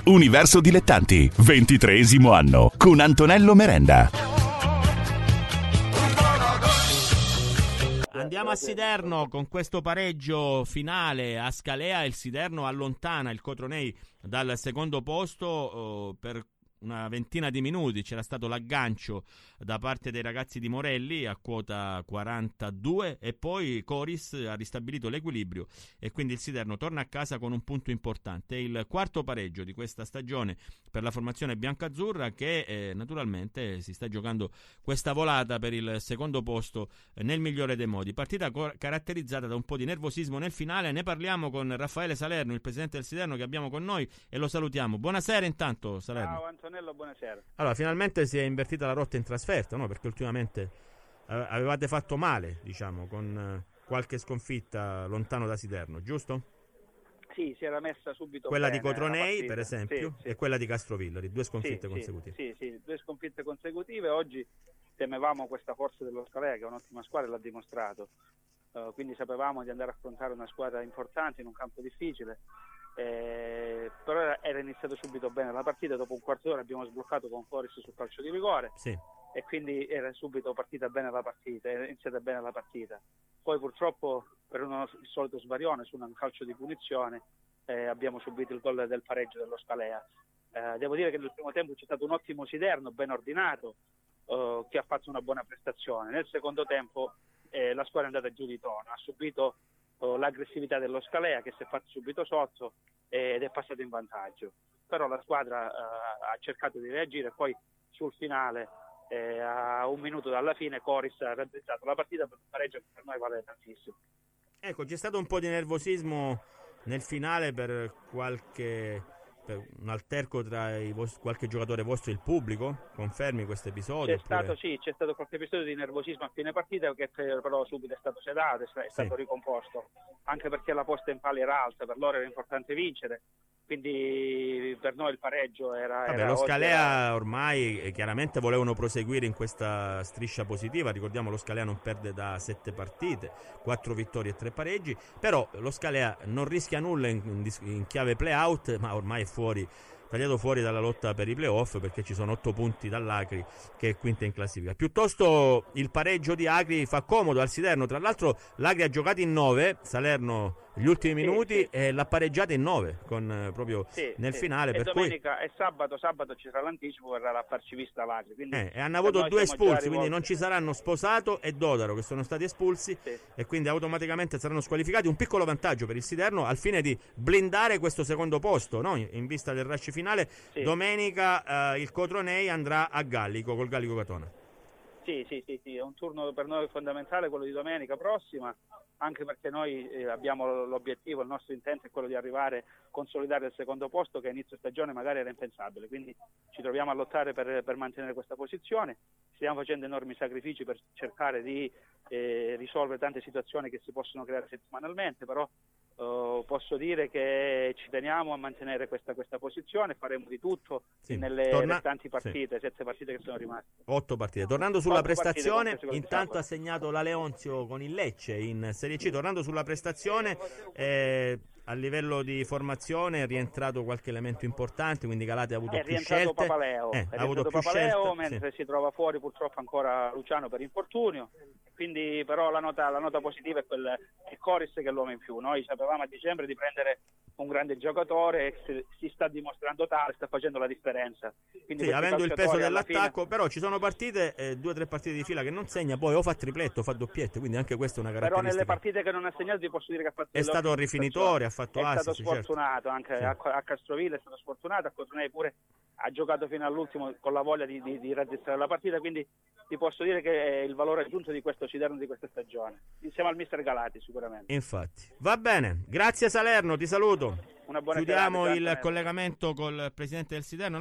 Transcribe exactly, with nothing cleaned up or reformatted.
Universo Dilettanti, ventitreesimo anno, con Antonello Merenda. Andiamo a Siderno con questo pareggio finale a Scalea. Il Siderno allontana il Cotronei dal secondo posto oh, per una ventina di minuti. C'era stato l'aggancio da parte dei ragazzi di Morelli a quota quarantadue e poi Coris ha ristabilito l'equilibrio e quindi il Siderno torna a casa con un punto importante. È il quarto pareggio di questa stagione per la formazione biancazzurra che eh, naturalmente si sta giocando questa volata per il secondo posto eh, nel migliore dei modi. Partita co- caratterizzata da un po' di nervosismo nel finale. Ne parliamo con Raffaele Salerno, il presidente del Siderno, che abbiamo con noi, e lo salutiamo. Buonasera intanto, Salerno. Ciao Antonello, buonasera. Allora, finalmente si è invertita la rotta in trasferta, no? Perché ultimamente eh, avevate fatto male, diciamo, con eh, qualche sconfitta lontano da Siderno, giusto? Sì, si era messa subito quella bene di Cotronei, la per esempio, sì, sì. e quella di Castrovillari, due sconfitte sì, consecutive. Sì, sì, sì, due sconfitte consecutive. Oggi temevamo questa forza dello Scalea, che è un'ottima squadra e l'ha dimostrato. Uh, quindi sapevamo di andare a affrontare una squadra importante in un campo difficile. Eh, però era, era iniziato subito bene la partita. Dopo un quarto d'ora abbiamo sbloccato con Coris sul calcio di rigore, sì. E quindi era subito partita bene la partita, era iniziata bene la partita. Poi purtroppo per uno, il solito svarione su un calcio di punizione eh, abbiamo subito il gol del pareggio dello Scalea. Eh, devo dire che nel primo tempo c'è stato un ottimo Siderno, ben ordinato, eh, che ha fatto una buona prestazione. Nel secondo tempo eh, la squadra è andata giù di tono, ha subito eh, l'aggressività dello Scalea, che si è fatto subito sotto eh, ed è passato in vantaggio. Però la squadra eh, ha cercato di reagire e poi sul finale, eh, a un minuto dalla fine, Coris ha raddrizzato la partita per un pareggio che per noi vale tantissimo. Ecco, c'è stato un po' di nervosismo nel finale per qualche per un alterco tra i vostri, qualche giocatore vostro e il pubblico. Confermi questo episodio? C'è oppure... stato sì, c'è stato qualche episodio di nervosismo a fine partita che però subito è stato sedato, è stato sì. ricomposto, anche perché la posta in palla era alta, per loro era importante vincere. Quindi per noi il pareggio era... Vabbè, era lo Scalea era... ormai eh, chiaramente volevano proseguire in questa striscia positiva. Ricordiamo, lo Scalea non perde da sette partite, quattro vittorie e tre pareggi, però lo Scalea non rischia nulla in, in, in chiave play-out, ma ormai è fuori, tagliato fuori dalla lotta per i play-off, perché ci sono otto punti dall'Acri, che è quinta in classifica. Piuttosto il pareggio di Acri fa comodo al Siderno. Tra l'altro l'Acri ha giocato in nove, Salerno gli ultimi minuti, sì, sì. e l'ha pareggiata in nove con, eh, proprio sì, nel sì. finale. E per domenica cui... e sabato, sabato ci sarà l'anticipo, verrà la farci vista l'Acri. Eh, e hanno avuto due espulsi, quindi non ci saranno Sposato e Dodaro, che sono stati espulsi, sì. e quindi automaticamente saranno squalificati. Un piccolo vantaggio per il Siderno al fine di blindare questo secondo posto, no? In vista del rush finale. Sì. Domenica eh, il Cotronei andrà a Gallico col Gallico Catona. Sì, sì, sì, sì, è un turno per noi fondamentale quello di domenica prossima, anche perché noi eh, abbiamo l'obiettivo, il nostro intento è quello di arrivare, consolidare il secondo posto, che a inizio stagione magari era impensabile, quindi ci troviamo a lottare per, per mantenere questa posizione. Stiamo facendo enormi sacrifici per cercare di eh, risolvere tante situazioni che si possono creare settimanalmente, però Uh, posso dire che ci teniamo a mantenere questa, questa posizione, faremo di tutto sì. nelle Torna... restanti partite, sì. sette partite che sono rimaste. Otto partite. Tornando sulla Otto prestazione, intanto ha segnato la Leonzio con il Lecce in Serie C. Tornando sulla prestazione, eh, a livello di formazione è rientrato qualche elemento importante, quindi Galati ha avuto è più scelte. Papaleo. Eh, è ha avuto più Papaleo, scelte, mentre sì. si trova fuori purtroppo ancora Luciano per infortunio. Quindi però la nota, la nota positiva è quel è Coris, che è l'uomo in più. Noi sapevamo a dicembre di prendere un grande giocatore e si, si sta dimostrando tale, sta facendo la differenza. Quindi sì, avendo il peso dell'attacco, fine... però ci sono partite, eh, due o tre partite di fila che non segna, poi o fa tripletto o fa doppiette, quindi anche questa è una caratteristica. Però nelle partite che non ha segnato ti posso dire che ha fatto... È stato rifinitore, ha fatto assist. È stato sfortunato, certo. anche sì. a, a Castroville è stato sfortunato, a Cotronei pure ha giocato fino all'ultimo con la voglia di, di, di raddrizzare la partita, quindi ti posso dire che è il valore aggiunto di questo Siderno di questa stagione, insieme al mister Galati sicuramente. Infatti. Va bene, grazie Salerno, ti saluto. Una buona Chiudiamo serata, il Antonello. collegamento col presidente del Siderno.